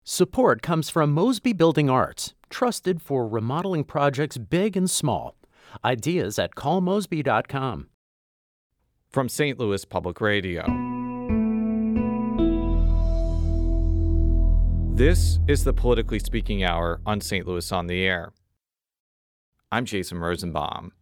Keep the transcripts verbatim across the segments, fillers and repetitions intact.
Support comes from Mosby Building Arts, trusted for remodeling projects big and small. Ideas at call mosby dot com. From Saint Louis Public Radio. This is the Politically Speaking Hour on Saint Louis on the Air. I'm Jason Rosenbaum.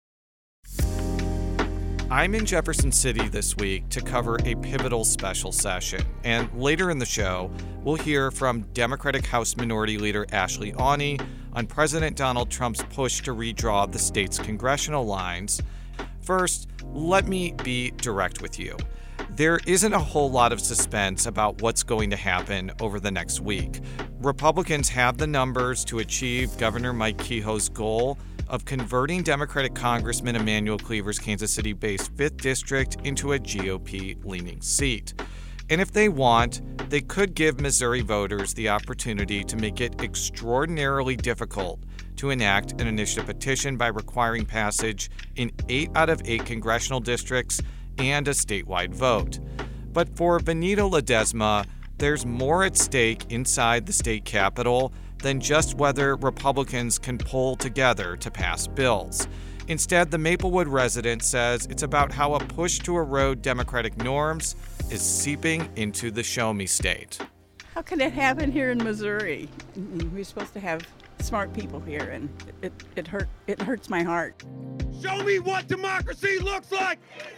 I'm in Jefferson City this week to cover a pivotal special session, and later in the show, we'll hear from Democratic House Minority Leader Ashley Aune on President Donald Trump's push to redraw the state's congressional lines. First, let me be direct with you. There isn't a whole lot of suspense about what's going to happen over the next week. Republicans have the numbers to achieve Governor Mike Kehoe's goal of converting Democratic Congressman Emanuel Cleaver's Kansas City-based fifth District into a G O P-leaning seat. And if they want, they could give Missouri voters the opportunity to make it extraordinarily difficult to enact an initiative petition by requiring passage in eight out of eight congressional districts and a statewide vote. But for Benito Ledesma, there's more at stake inside the state capitol than just whether Republicans can pull together to pass bills. Instead, the Maplewood resident says it's about how a push to erode democratic norms is seeping into the show-me state. How can it happen here in Missouri? We're supposed to have smart people here, and it, it, hurt, it hurts my heart. Show me what democracy looks like!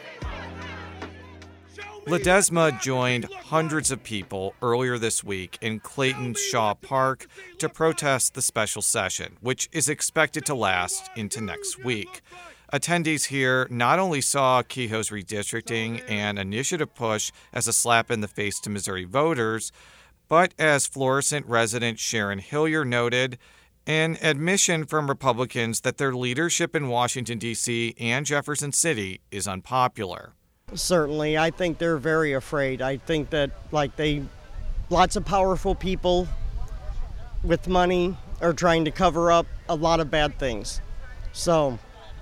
Ledesma joined hundreds of people earlier this week in Clayton's Shaw Park to protest the special session, which is expected to last into next week. Attendees here not only saw Kehoe's redistricting and initiative push as a slap in the face to Missouri voters, but as Florissant resident Sharon Hillier noted, an admission from Republicans that their leadership in Washington, D C and Jefferson City is unpopular. Certainly, I think they're very afraid. I think that, like, they, lots of powerful people with money are trying to cover up a lot of bad things. So,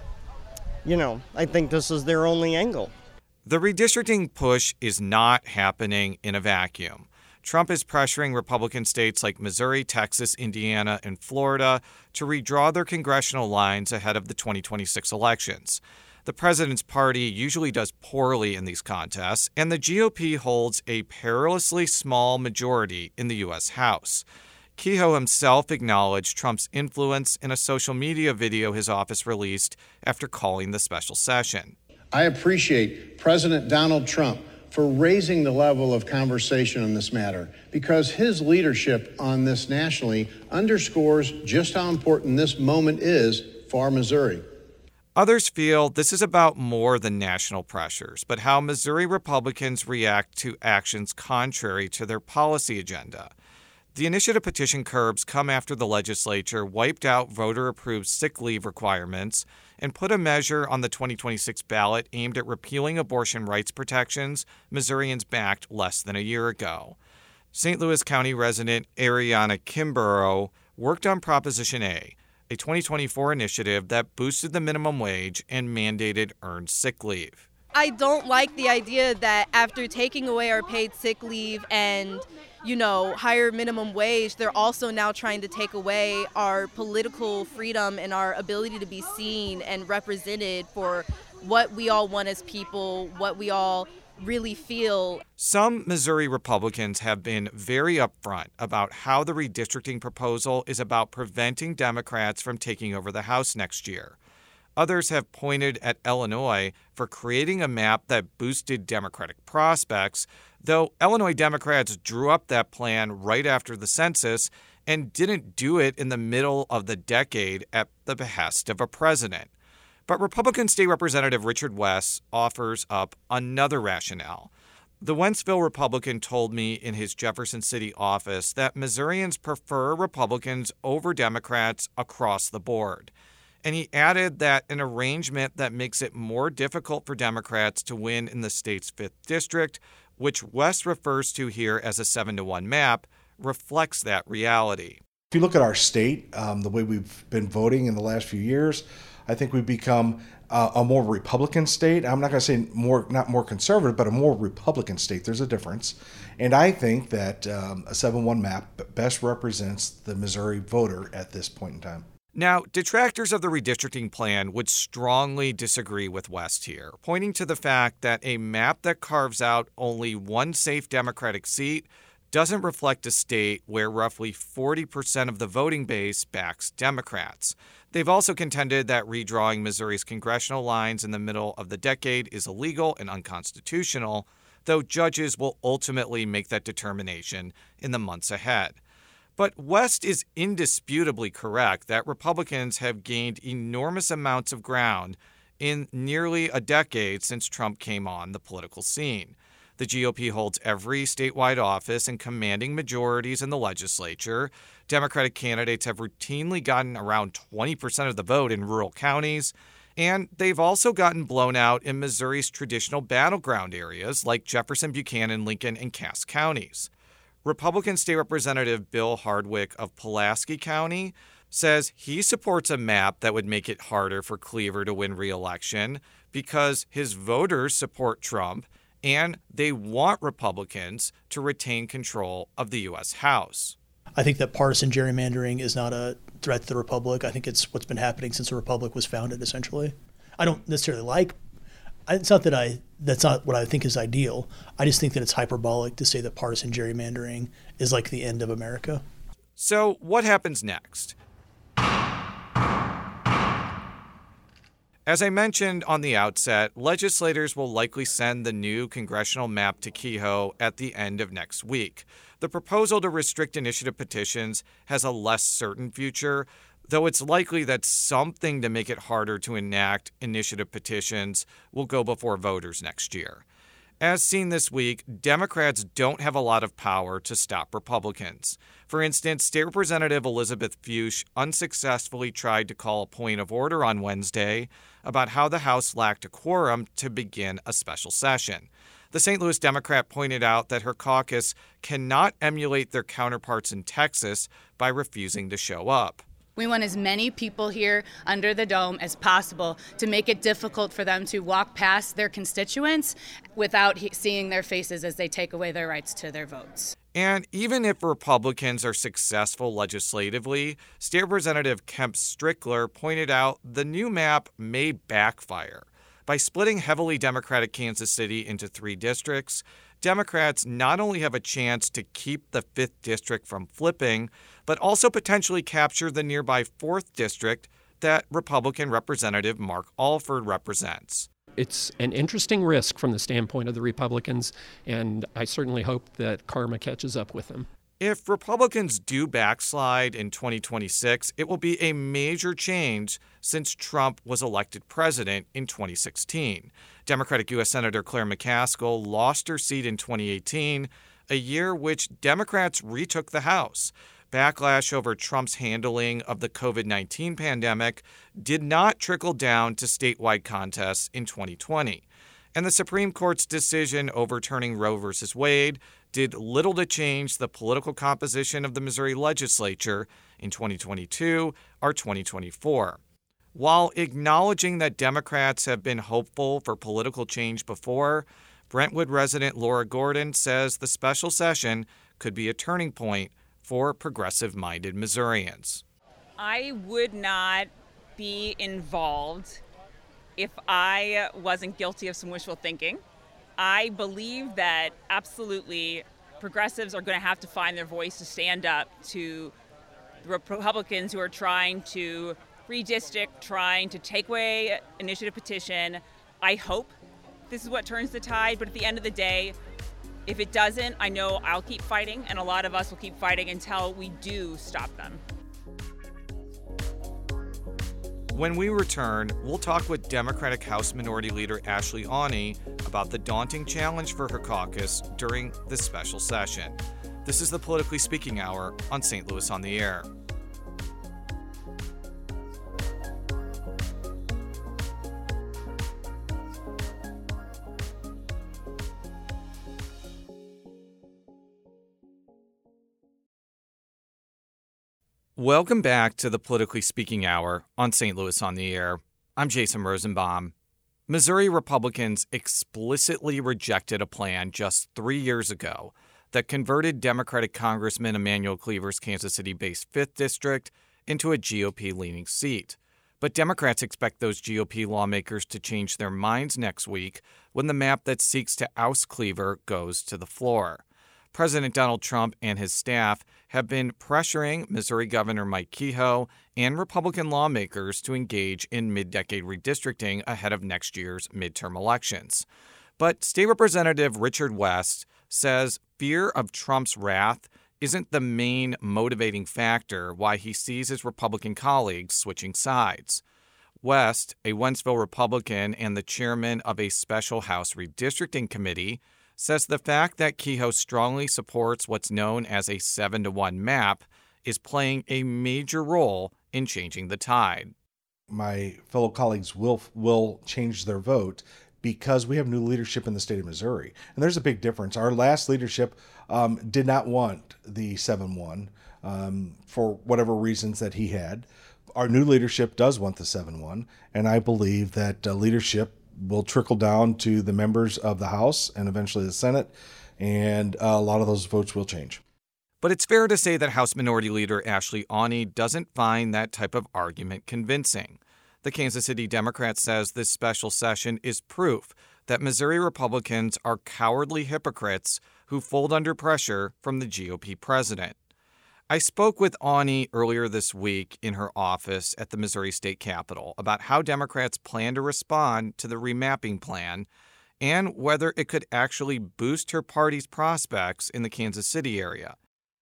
you know, I think this is their only angle. The redistricting push is not happening in a vacuum. Trump is pressuring Republican states like Missouri, Texas, Indiana, and Florida to redraw their congressional lines ahead of the twenty twenty-six elections. The president's party usually does poorly in these contests, and the G O P holds a perilously small majority in the U S House. Kehoe himself acknowledged Trump's influence in a social media video his office released after calling the special session. I appreciate President Donald Trump for raising the level of conversation on this matter, because his leadership on this nationally underscores just how important this moment is for Missouri. Others feel this is about more than national pressures, but how Missouri Republicans react to actions contrary to their policy agenda. The initiative petition curbs come after the legislature wiped out voter-approved sick leave requirements and put a measure on the twenty twenty-six ballot aimed at repealing abortion rights protections Missourians backed less than a year ago. Saint Louis County resident Ariana Kimbrough worked on Proposition A, a twenty twenty-four initiative that boosted the minimum wage and mandated earned sick leave. I don't like the idea that after taking away our paid sick leave and, you know, higher minimum wage, they're also now trying to take away our political freedom and our ability to be seen and represented for what we all want as people, what we all really feel. Some Missouri Republicans have been very upfront about how the redistricting proposal is about preventing Democrats from taking over the House next year. Others have pointed at Illinois for creating a map that boosted Democratic prospects, though Illinois Democrats drew up that plan right after the census and didn't do it in the middle of the decade at the behest of a president. But Republican State Representative Richard West offers up another rationale. The Wentzville Republican told me in his Jefferson City office that Missourians prefer Republicans over Democrats across the board. And he added that an arrangement that makes it more difficult for Democrats to win in the state's fifth district, which West refers to here as a seven to one map, reflects that reality. If you look at our state, um, the way we've been voting in the last few years, I think we've become uh, a more Republican state. I'm not going to say more, not more conservative, but a more Republican state. There's a difference. And I think that um, a seven one map best represents the Missouri voter at this point in time. Now, detractors of the redistricting plan would strongly disagree with West here, pointing to the fact that a map that carves out only one safe Democratic seat doesn't reflect a state where roughly forty percent of the voting base backs Democrats. They've also contended that redrawing Missouri's congressional lines in the middle of the decade is illegal and unconstitutional, though judges will ultimately make that determination in the months ahead. But West is indisputably correct that Republicans have gained enormous amounts of ground in nearly a decade since Trump came on the political scene. The G O P holds every statewide office and commanding majorities in the legislature. Democratic candidates have routinely gotten around twenty percent of the vote in rural counties. And they've also gotten blown out in Missouri's traditional battleground areas like Jefferson, Buchanan, Lincoln, and Cass counties. Republican State Representative Bill Hardwick of Pulaski County says he supports a map that would make it harder for Cleaver to win re-election because his voters support Trump and they want Republicans to retain control of the U S House. I think that partisan gerrymandering is not a threat to the Republic. I think it's what's been happening since the Republic was founded, essentially. I don't necessarily like It's not that I, that's not what I think is ideal. I just think that it's hyperbolic to say that partisan gerrymandering is like the end of America. So what happens next? As I mentioned on the outset, legislators will likely send the new congressional map to Kehoe at the end of next week. The proposal to restrict initiative petitions has a less certain future, though it's likely that something to make it harder to enact initiative petitions will go before voters next year. As seen this week, Democrats don't have a lot of power to stop Republicans. For instance, State Representative Elizabeth Fuchs unsuccessfully tried to call a point of order on Wednesday about how the House lacked a quorum to begin a special session. The Saint Louis Democrat pointed out that her caucus cannot emulate their counterparts in Texas by refusing to show up. We want as many people here under the dome as possible to make it difficult for them to walk past their constituents without he- seeing their faces as they take away their rights to their votes. And even if Republicans are successful legislatively, State Representative Kemp Strickler pointed out the new map may backfire. By splitting heavily Democratic Kansas City into three districts, Democrats not only have a chance to keep the fifth district from flipping, but also potentially capture the nearby fourth district that Republican Representative Mark Alford represents. It's an interesting risk from the standpoint of the Republicans, and I certainly hope that karma catches up with them. If Republicans do backslide in twenty twenty-six, it will be a major change since Trump was elected president in twenty sixteen. Democratic U S Senator Claire McCaskill lost her seat in twenty eighteen, a year which Democrats retook the House. Backlash over Trump's handling of the covid nineteen pandemic did not trickle down to statewide contests in twenty twenty. And the Supreme Court's decision overturning Roe v. Wade did little to change the political composition of the Missouri legislature in twenty twenty-two or twenty twenty-four. While acknowledging that Democrats have been hopeful for political change before, Brentwood resident Laura Gordon says the special session could be a turning point for progressive-minded Missourians. I would not be involved if I wasn't guilty of some wishful thinking. I believe that absolutely progressives are going to have to find their voice to stand up to the Republicans who are trying to redistrict, trying to take away initiative petition. I hope this is what turns the tide, but at the end of the day, if it doesn't, I know I'll keep fighting, and a lot of us will keep fighting until we do stop them. When we return, we'll talk with Democratic House Minority Leader Ashley Aune about the daunting challenge for her caucus during this special session. This is the Politically Speaking Hour on Saint Louis on the Air. Welcome back to the Politically Speaking Hour on Saint Louis on the Air. I'm Jason Rosenbaum. Missouri Republicans explicitly rejected a plan just three years ago that converted Democratic Congressman Emanuel Cleaver's Kansas City-based fifth District into a G O P-leaning seat. But Democrats expect those G O P lawmakers to change their minds next week when the map that seeks to oust Cleaver goes to the floor. President Donald Trump and his staff have been pressuring Missouri Governor Mike Kehoe and Republican lawmakers to engage in mid-decade redistricting ahead of next year's midterm elections. But State Representative Richard West says fear of Trump's wrath isn't the main motivating factor why he sees his Republican colleagues switching sides. West, a Wentzville Republican and the chairman of a special House redistricting committee, says the fact that Kehoe strongly supports what's known as a seven to one map is playing a major role in changing the tide. My fellow colleagues will will change their vote because we have new leadership in the state of Missouri. And there's a big difference. Our last leadership um, did not want the seven one um, for whatever reasons that he had. Our new leadership does want the seven one, and I believe that uh, leadership will trickle down to the members of the House and eventually the Senate, and uh, a lot of those votes will change. But it's fair to say that House Minority Leader Ashley Aune doesn't find that type of argument convincing. The Kansas City Democrat says this special session is proof that Missouri Republicans are cowardly hypocrites who fold under pressure from the G O P president. I spoke with Aune earlier this week in her office at the Missouri State Capitol about how Democrats plan to respond to the remapping plan and whether it could actually boost her party's prospects in the Kansas City area.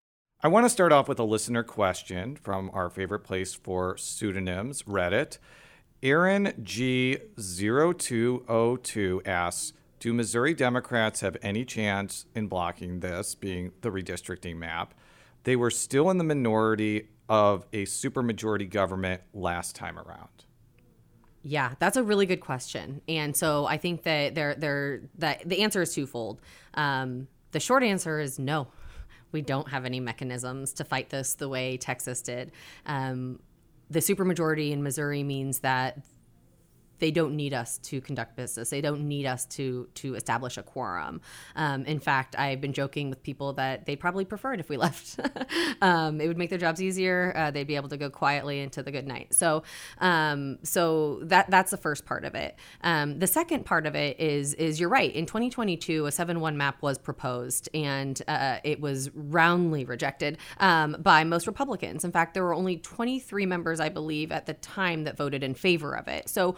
I want to start off with a listener question from our favorite place for pseudonyms, Reddit. Aaron G zero two zero two asks, do Missouri Democrats have any chance in blocking this, being the redistricting map? They were still in the minority of a supermajority government last time around. Yeah, that's a really good question. And so I think that they're, they're, that the answer is twofold. Um, the short answer is no. We don't have any mechanisms to fight this the way Texas did. Um, the supermajority in Missouri means that they don't need us to conduct business. They don't need us to to establish a quorum. Um, in fact, I've been joking with people that they'd probably prefer it if we left. um, it would make their jobs easier. Uh, they'd be able to go quietly into the good night. So, um, so that that's the first part of it. Um, the second part of it is is you're right. In twenty twenty-two, a seven one map was proposed, and uh, it was roundly rejected um, by most Republicans. In fact, there were only twenty-three members, I believe, at the time that voted in favor of it. So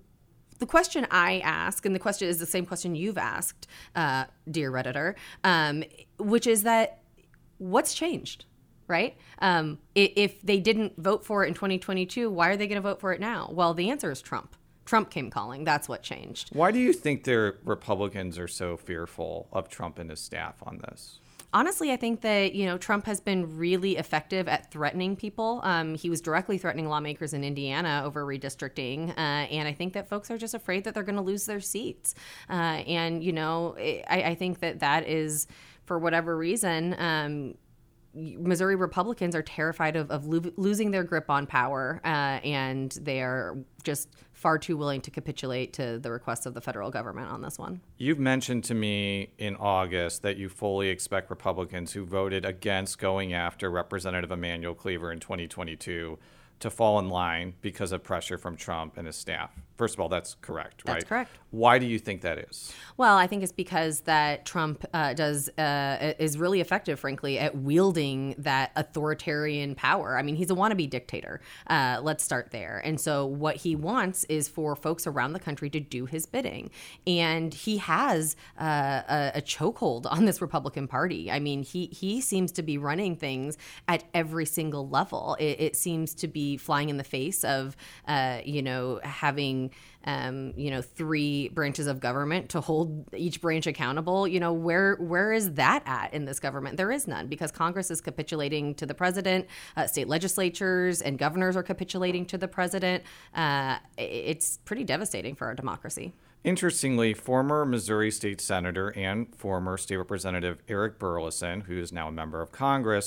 the question I ask, and the question is the same question you've asked, uh, dear Redditor, um, which is that what's changed, right? Um, if they didn't vote for it in twenty twenty-two, why are they going to vote for it now? Well, the answer is Trump. Trump came calling. That's what changed. Why do you think the Republicans are so fearful of Trump and his staff on this? Honestly, I think that, you know, Trump has been really effective at threatening people. Um, he was directly threatening lawmakers in Indiana over redistricting. Uh, and I think that folks are just afraid that they're going to lose their seats. Uh, and, you know, I, I think that that is, for whatever reason, um, Missouri Republicans are terrified of, of lo- losing their grip on power, uh, and they are just far too willing to capitulate to the requests of the federal government on this one. You've mentioned to me in August that you fully expect Republicans who voted against going after Representative Emanuel Cleaver in twenty twenty-two to fall in line because of pressure from Trump and his staff. First of all, that's correct, right? That's correct. Why do you think that is? Well, I think it's because that Trump uh, does uh, is really effective, frankly, at wielding that authoritarian power. I mean, he's a wannabe dictator. Uh, let's start there. And so what he wants is for folks around the country to do his bidding. And he has uh, a, a chokehold on this Republican Party. I mean, he, he seems to be running things at every single level. It, it seems to be flying in the face of, uh, you know, having Um, you know, three branches of government to hold each branch accountable. You know, where where is that at in this government? There is none, because Congress is capitulating to the president, uh, state legislatures and governors are capitulating to the president. Uh, it's pretty devastating for our democracy. Interestingly, former Missouri State Senator and former State Representative Eric Burleson, who is now a member of Congress,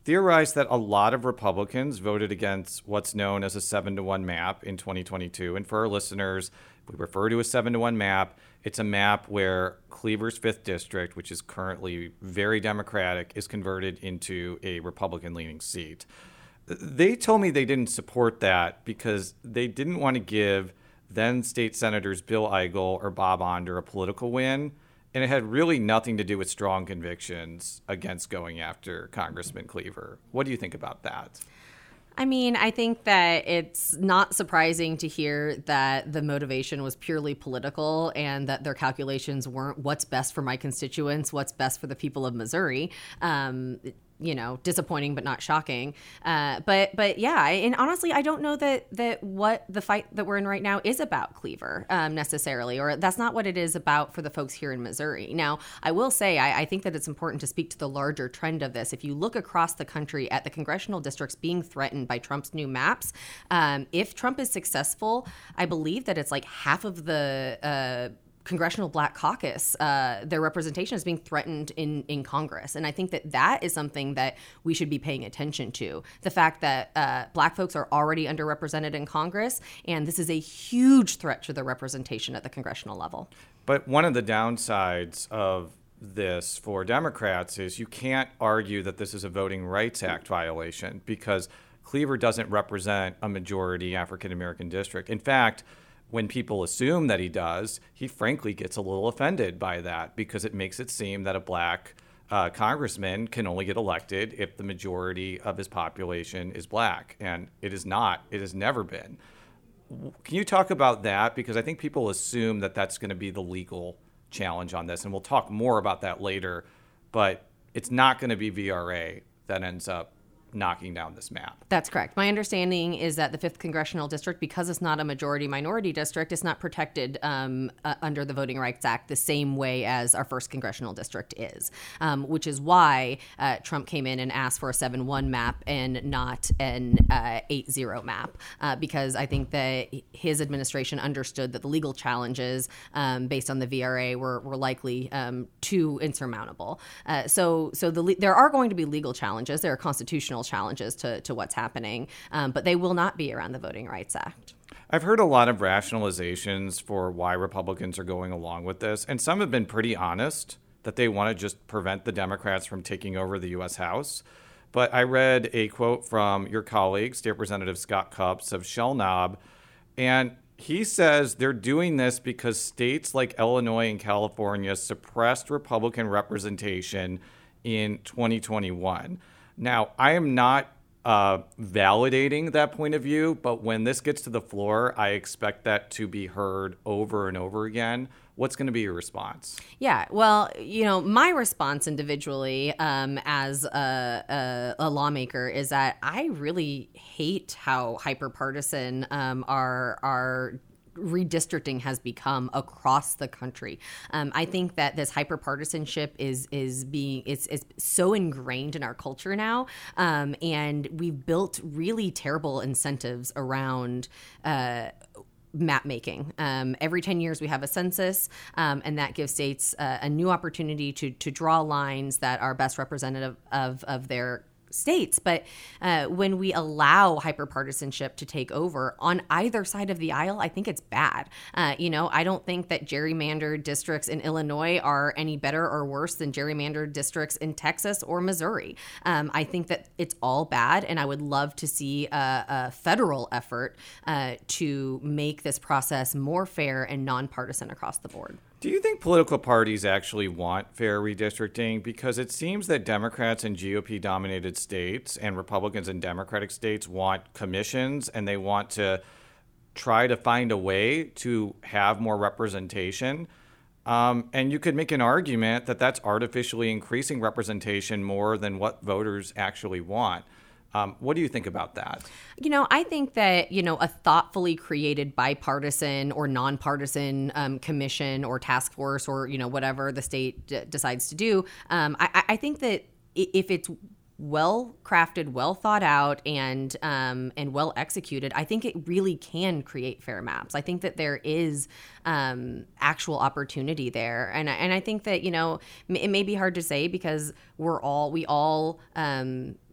theorized that a lot of Republicans voted against what's known as a seven to one map in twenty twenty-two. And for our listeners, if we refer to a seven to one map, it's a map where Cleaver's fifth District, which is currently very Democratic, is converted into a Republican-leaning seat. They told me they didn't support that because they didn't want to give then State Senators Bill Eigel or Bob Onder a political win, and it had really nothing to do with strong convictions against going after Congressman Cleaver. What do you think about that? I mean, I think that it's not surprising to hear that the motivation was purely political and that their calculations weren't what's best for my constituents, what's best for the people of Missouri. Um, you know, disappointing but not shocking. Uh, but but yeah, and honestly, I don't know that that what the fight that we're in right now is about Cleaver um, necessarily, or that's not what it is about for the folks here in Missouri. Now, I will say, I, I think that it's important to speak to the larger trend of this. If you look across the country at the congressional districts being threatened by Trump's new maps, um, if Trump is successful, I believe that it's like half of the uh, Congressional Black Caucus, uh, their representation is being threatened in, in Congress. And I think that that is something that we should be paying attention to. The fact that uh, Black folks are already underrepresented in Congress, and this is a huge threat to their representation at the congressional level. But one of the downsides of this for Democrats is you can't argue that this is a Voting Rights Act violation because Cleaver doesn't represent a majority African-American district. In fact, when people assume that he does, he frankly gets a little offended by that because it makes it seem that a black uh, congressman can only get elected if the majority of his population is black. And it is not. It has never been. Can you talk about that? Because I think people assume that that's going to be the legal challenge on this. And we'll talk more about that later. But it's not going to be V R A that ends up knocking down this map. That's correct. My understanding is that the fifth Congressional District, because it's not a majority-minority district, is not protected um, uh, under the Voting Rights Act the same way as our first Congressional District is, um, which is why uh, Trump came in and asked for a seven one map and not an uh, eight zero map, uh, because I think that his administration understood that the legal challenges um, based on the V R A were, were likely um, too insurmountable. Uh, so so the, there are going to be legal challenges. There are constitutional challenges to, to what's happening, um, but they will not be around the Voting Rights Act. I've heard a lot of rationalizations for why Republicans are going along with this, and some have been pretty honest that they want to just prevent the Democrats from taking over the U S House. But I read a quote from your colleague, State Representative Scott Cupps of Shell Knob, and he says they're doing this because states like Illinois and California suppressed Republican representation in twenty twenty-one. Now, I am not uh, validating that point of view, but when this gets to the floor, I expect that to be heard over and over again. What's going to be your response? Yeah, well, you know, my response individually um, as a, a, a lawmaker is that I really hate how hyperpartisan um, our our redistricting has become across the country. Um, I think that this hyperpartisanship is is being it's, it's so ingrained in our culture now, um, and we've built really terrible incentives around Uh, map making. Um, every ten years we have a census, um, and that gives states uh, a new opportunity to to draw lines that are best representative of of their states. But uh, when we allow hyperpartisanship to take over on either side of the aisle, I think it's bad. Uh, you know, I don't think that gerrymandered districts in Illinois are any better or worse than gerrymandered districts in Texas or Missouri. Um, I think that it's all bad, and I would love to see a, a federal effort uh, to make this process more fair and nonpartisan across the board. Do you think political parties actually want fair redistricting? Because it seems that Democrats in G O P-dominated states and Republicans in Democratic states want commissions, and they want to try to find a way to have more representation. Um, and you could make an argument that that's artificially increasing representation more than what voters actually want. Um, what do you think about that? You know, I think that, you know, a thoughtfully created bipartisan or nonpartisan um, commission or task force or, you know, whatever the state d- decides to do, um, I, I think that if it's well crafted, well thought out, and um, and well executed, I think it really can create fair maps. I think that there is um, actual opportunity there, and and I think that, you know, it may be hard to say because we're all we all um,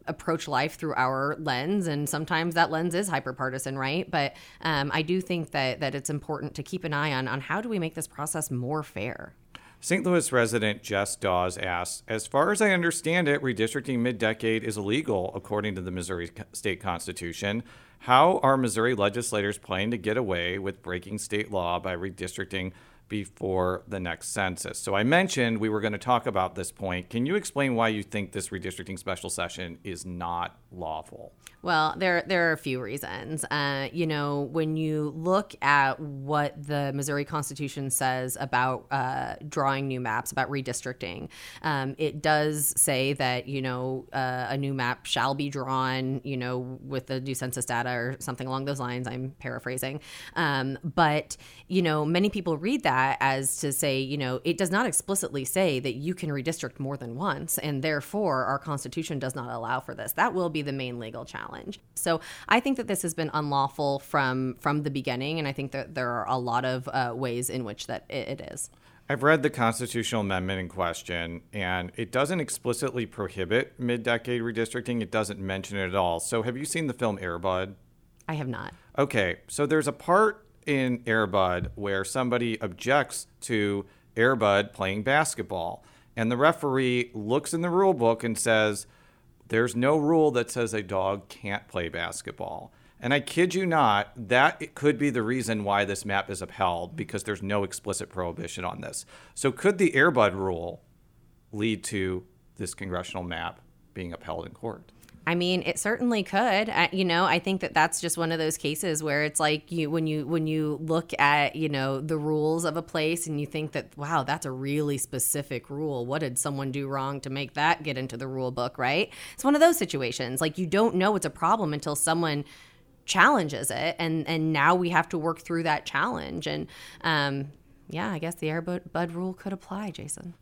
approach life through our lens, and sometimes that lens is hyperpartisan, right? But um, I do think that that it's important to keep an eye on on how do we make this process more fair. Saint Louis resident Jess Dawes asks, as far as I understand it, redistricting mid-decade is illegal according to the Missouri state constitution. How are Missouri legislators planning to get away with breaking state law by redistricting before the next census? So I mentioned we were going to talk about this point. Can you explain why you think this redistricting special session is not lawful? Well, there there are a few reasons. Uh, you know, when you look at what the Missouri Constitution says about uh, drawing new maps, about redistricting, um, it does say that, you know, uh, a new map shall be drawn, you know, with the new census data or something along those lines. I'm paraphrasing. Um, but, you know, many people read that as to say, you know, it does not explicitly say that you can redistrict more than once, and therefore our Constitution does not allow for this. That will be the main legal challenge. So I think that this has been unlawful from from the beginning, and I think that there are a lot of uh, ways in which that it, it is. I've read the constitutional amendment in question, and it doesn't explicitly prohibit mid-decade redistricting. It doesn't mention it at all. So have you seen the film Air Bud? I have not. Okay, so there's a part in Air Bud where somebody objects to Air Bud playing basketball, and the referee looks in the rule book and says, there's no rule that says a dog can't play basketball. And I kid you not, that it could be the reason why this map is upheld, because there's no explicit prohibition on this. So could the Air Bud rule lead to this congressional map being upheld in court? I mean, it certainly could. Uh, you know, I think that that's just one of those cases where it's like you when you when you look at, you know, the rules of a place and you think that, wow, that's a really specific rule. What did someone do wrong to make that get into the rule book, right? It's one of those situations. Like, you don't know it's a problem until someone challenges it, and and now we have to work through that challenge. And um, yeah, I guess the Air Bud rule could apply, Jason.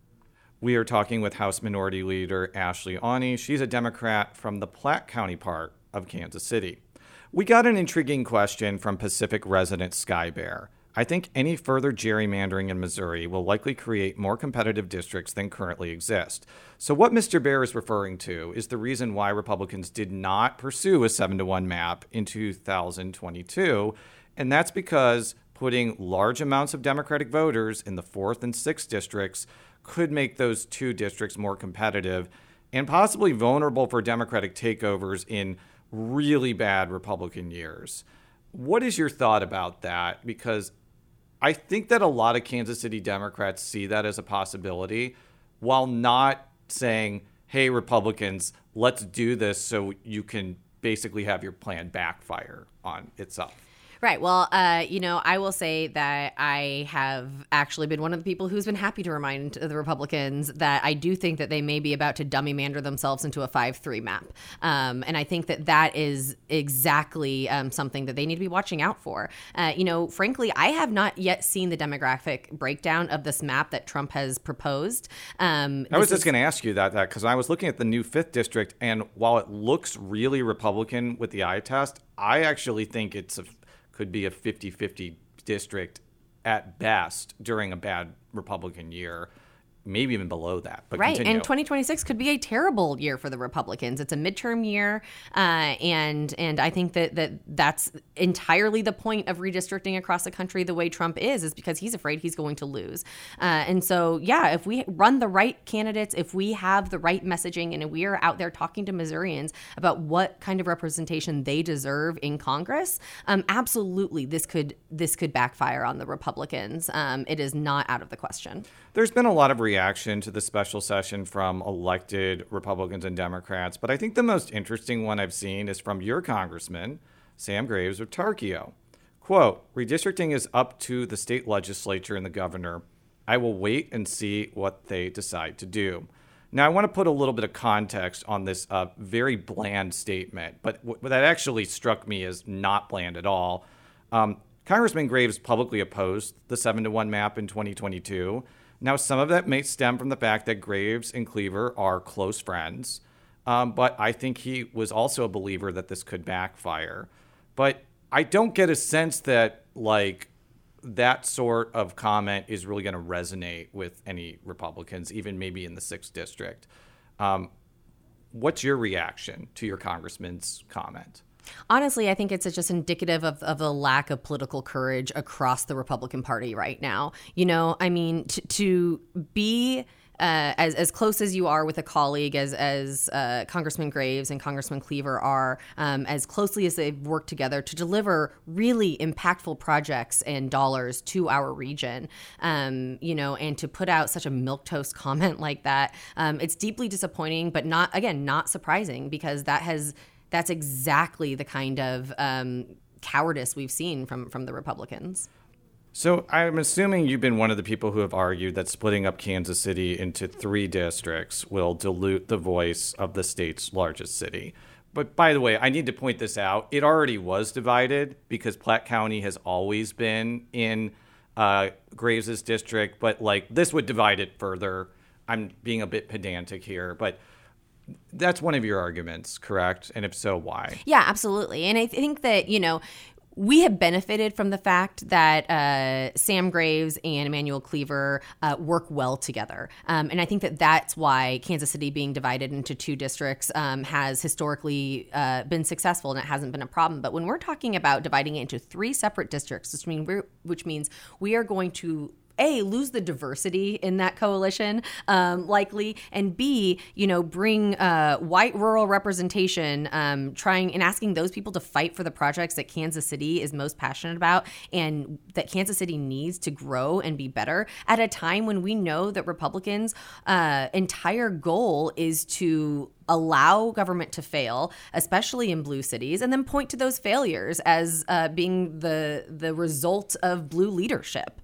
We are talking with House Minority Leader Ashley Aune. She's a Democrat from the Platte County part of Kansas City. We got an intriguing question from Pacific resident Sky Bear. I think any further gerrymandering in Missouri will likely create more competitive districts than currently exist. So what Mister Bear is referring to is the reason why Republicans did not pursue a seven to one map in two thousand twenty-two, and that's because putting large amounts of Democratic voters in the fourth and sixth districts could make those two districts more competitive and possibly vulnerable for Democratic takeovers in really bad Republican years. What is your thought about that? Because I think that a lot of Kansas City Democrats see that as a possibility, while not saying, hey, Republicans, let's do this so you can basically have your plan backfire on itself. Right. Well, uh, you know, I will say that I have actually been one of the people who's been happy to remind the Republicans that I do think that they may be about to dummy mander themselves into a five three map. Um, and I think that that is exactly um, something that they need to be watching out for. Uh, you know, frankly, I have not yet seen the demographic breakdown of this map that Trump has proposed. Um, I was just is- going to ask you that, that because I was looking at the new fifth district, and while it looks really Republican with the eye test, I actually think it's a could be a fifty-fifty district at best during a bad Republican year, maybe even below that. But right, continue. And twenty twenty-six could be a terrible year for the Republicans. It's a midterm year, uh, and and I think that, that that's entirely the point of redistricting across the country the way Trump is, is because he's afraid he's going to lose. Uh, and so, yeah, if we run the right candidates, if we have the right messaging, and we are out there talking to Missourians about what kind of representation they deserve in Congress, um, absolutely, this could this could backfire on the Republicans. Um, it is not out of the question. There's been a lot of reaction to the special session from elected Republicans and Democrats, but I think the most interesting one I've seen is from your congressman, Sam Graves of Tarkio. Quote, redistricting is up to the state legislature and the governor. I will wait and see what they decide to do. Now, I want to put a little bit of context on this uh, very bland statement, but what that actually struck me as not bland at all. Um, Congressman Graves publicly opposed the seven to one map in twenty twenty-two. Now, some of that may stem from the fact that Graves and Cleaver are close friends, um, but I think he was also a believer that this could backfire. But I don't get a sense that, like, that sort of comment is really going to resonate with any Republicans, even maybe in the sixth district. Um, what's your reaction to your congressman's comment? Honestly, I think it's just indicative of, of a lack of political courage across the Republican Party right now. You know, I mean, to, to be uh, as as close as you are with a colleague as as uh, Congressman Graves and Congressman Cleaver are, um, as closely as they've worked together to deliver really impactful projects and dollars to our region, um, you know, and to put out such a milquetoast comment like that, um, it's deeply disappointing, but not, again, not surprising, because that has that's exactly the kind of um, cowardice we've seen from from the Republicans. So I'm assuming you've been one of the people who have argued that splitting up Kansas City into three districts will dilute the voice of the state's largest city. But by the way, I need to point this out. It already was divided because Platte County has always been in uh, Graves' district, but like this would divide it further. I'm being a bit pedantic here, but that's one of your arguments, correct? And if so, why? Yeah, absolutely. And I think that, you know, we have benefited from the fact that uh, Sam Graves and Emmanuel Cleaver uh, work well together. Um, and I think that that's why Kansas City being divided into two districts um, has historically uh, been successful, and it hasn't been a problem. But when we're talking about dividing it into three separate districts, which, mean we're, which means we are going to A, lose the diversity in that coalition, um, likely, and B, you know, bring uh, white rural representation, um, trying and asking those people to fight for the projects that Kansas City is most passionate about and that Kansas City needs to grow and be better at a time when we know that Republicans' uh, entire goal is to allow government to fail, especially in blue cities, and then point to those failures as uh, being the the result of blue leadership.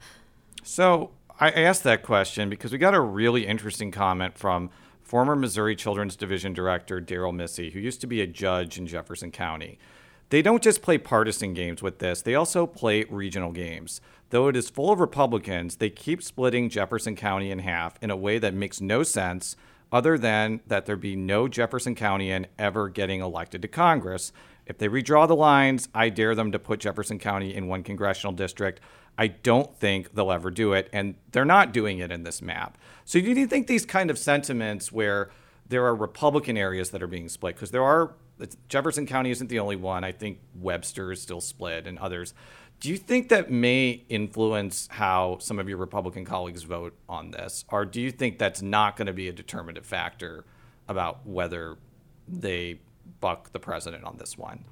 So I asked that question because we got a really interesting comment from former Missouri Children's Division Director Daryl Missy, who used to be a judge in Jefferson County. They don't just play partisan games with this, they also play regional games. Though it is full of Republicans, they keep splitting Jefferson County in half in a way that makes no sense other than that there be no Jefferson Countyan ever getting elected to Congress. If they redraw the lines, I dare them to put Jefferson County in one congressional district. I don't think they'll ever do it, and they're not doing it in this map. So do you think these kind of sentiments where there are Republican areas that are being split, because there are, Jefferson County isn't the only one. I think Webster is still split and others. Do you think that may influence how some of your Republican colleagues vote on this? Or do you think that's not going to be a determinative factor about whether they buck the president on this one?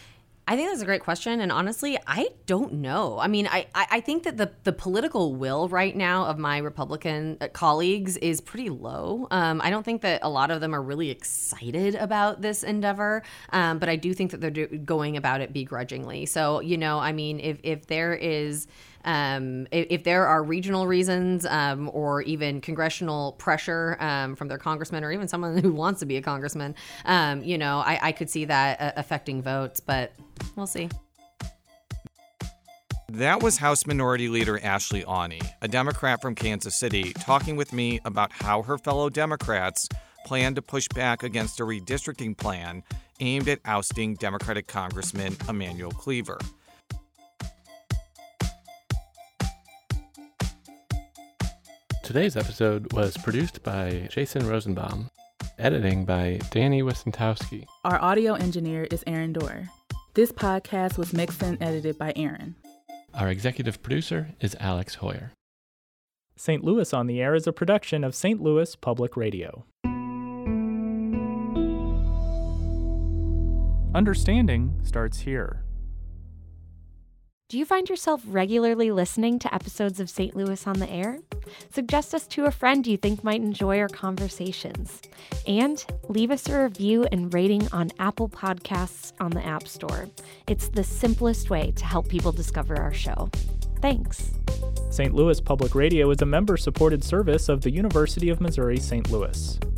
I think that's a great question. And honestly, I don't know. I mean, I, I think that the, the political will right now of my Republican colleagues is pretty low. Um, I don't think that a lot of them are really excited about this endeavor. Um, but I do think that they're do- going about it begrudgingly. So, you know, I mean, if, if there is... Um, if, if there are regional reasons um, or even congressional pressure um, from their congressman or even someone who wants to be a congressman, um, you know, I, I could see that uh, affecting votes, but we'll see. That was House Minority Leader Ashley Aune, a Democrat from Kansas City, talking with me about how her fellow Democrats plan to push back against a redistricting plan aimed at ousting Democratic Congressman Emmanuel Cleaver. Today's episode was produced by Jason Rosenbaum, editing by Danny Wistentowski. Our audio engineer is Aaron Dorr. This podcast was mixed and edited by Aaron. Our executive producer is Alex Hoyer. Saint Louis on the Air is a production of Saint Louis Public Radio. Understanding starts here. Do you find yourself regularly listening to episodes of Saint Louis on the Air? Suggest us to a friend you think might enjoy our conversations. And leave us a review and rating on Apple Podcasts on the App Store. It's the simplest way to help people discover our show. Thanks. Saint Louis Public Radio is a member-supported service of the University of Missouri Saint Louis.